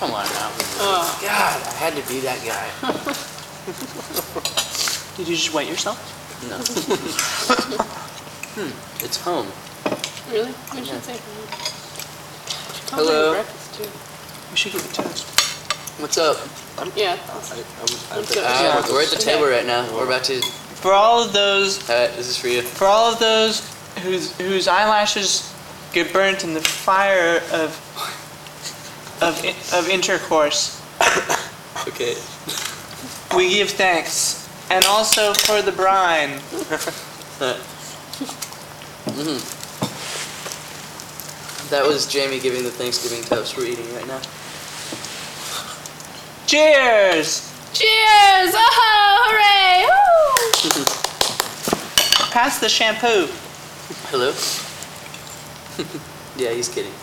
Come on now. Oh. God, I had to be that guy. Did you just wet yourself? No. It's home. Really? We should say Hello. breakfast too. We should give a toast. What's up? Yeah. We're at the table right now. We're about to. For all of those, This is for you. for all of those whose eyelashes get burnt in the fire of intercourse, Okay. we give thanks, and also for the brine. That was Jamie giving the Thanksgiving toast we're eating right now. Cheers! Cheers! Oh, hooray! Woo! Pass the shampoo. Hello? Yeah, he's kidding.